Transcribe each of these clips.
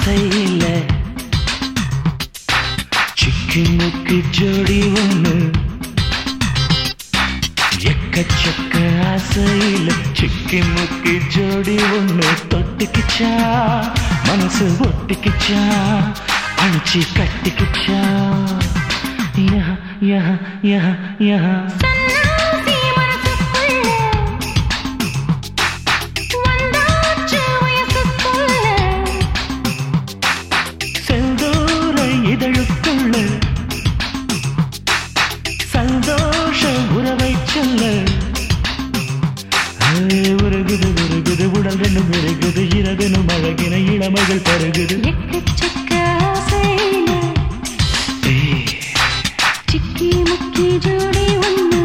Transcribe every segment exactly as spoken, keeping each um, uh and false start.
ஆசையில சிக்கிமுக்கு ஜோடி ஒண்ணு எக்கச்சக்க ஆசையில சிக்கிமுக்கு ஜோடி ஒண்ணு தொட்டுக்கிச்சா மனசு ஒட்டிக்கிச்சா அணிச்சு கட்டிக்கிச்சா யா யா யா யா சந்தோஷ உறவை சொல்ல உருகுது உருகுது உடல் ரெண்டும் பெருகுது இரவெனும் அழகின இளமைகள் பருகுது சிக்கி முக்கி ஜோடி ஒண்ணு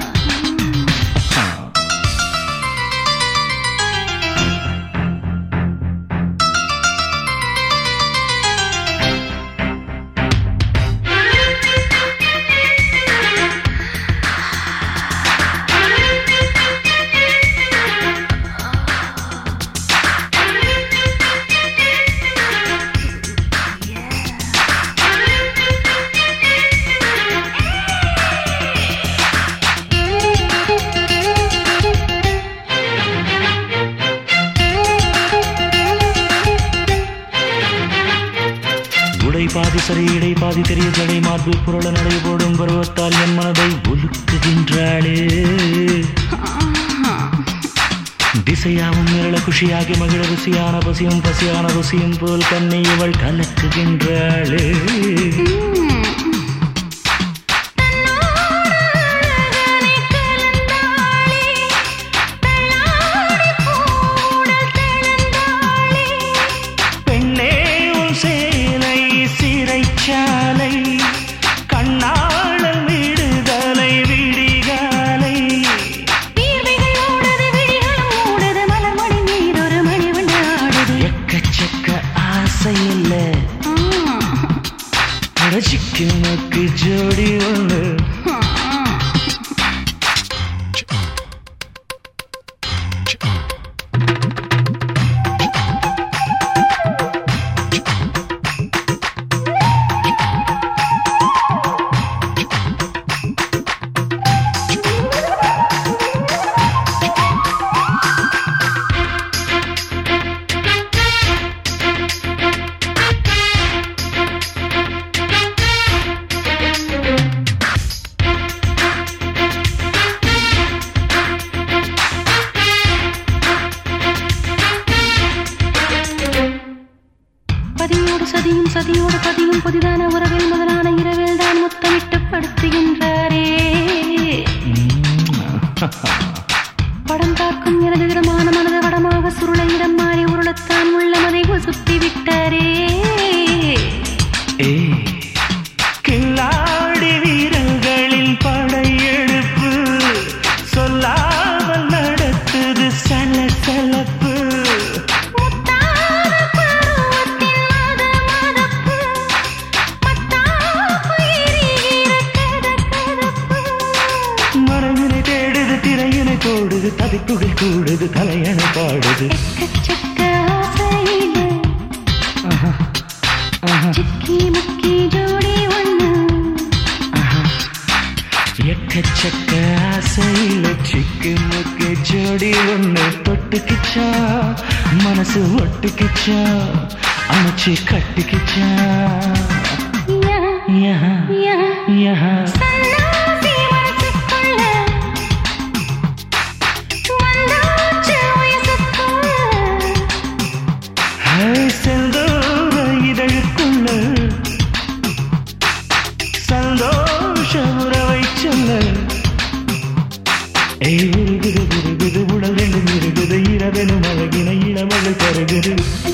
பாதி சரி இடை பாதி தெரிய ஜடை மார்பு புரள நடை போடும் பருவத்தால் என் மனதை ஒலுக்குகின்றாளே திசையாவும் மிரள குஷியாகி மகிழ ருசியான பசியும் பசியான ருசியும் போல் கண்ணை இவள் கலக்குகின்றாளே சாலை கண்ணாள விடுதலை விடிகாலை மலர்மணி நீர் ஒரு மணி வண்டாடுது எக்கச்சக்க ஆசையில்ல சிக்கிமுக்கு ஜோடி ஒண்ணு பதியோடு சதியும் சதியோடு பதியும் புதிதான உறவில் முதலான இரவில் தான் முத்தமிட்டு படுத்துகின்றாரே படம் பார்க்கும் எனது விதமான மனது வடமாக சுருள இடம் மாறி உருளத்தான் உள்ளமதை சுத்தி விட்டாரே கில்லாடி வீரர்களின் படையெடுப்பு சொல்லாமல் நடத்துது சலசலப்பு போடுது தவிப்புகள் கூடுது தலையணை பாடுது சிக்கி முக்கி ஜோடி ஒண்ணு எக்கச்சக்க ஆசையில சிக்கி முக்கி ஜோடி ஒண்ணு தொட்டுக்கிச்சா மனசு ஒட்டுக்கிச்சா அணைச்சு கட்டிக்கிச்சா யா யா யா செந்தோர இதழுக்குள்ள சந்தோஷ உறவை சொல்ல உருகுது உருகுது உடல் ரெண்டும் இருக்குது இரவெனும் அழகின இளமகள் தருகுது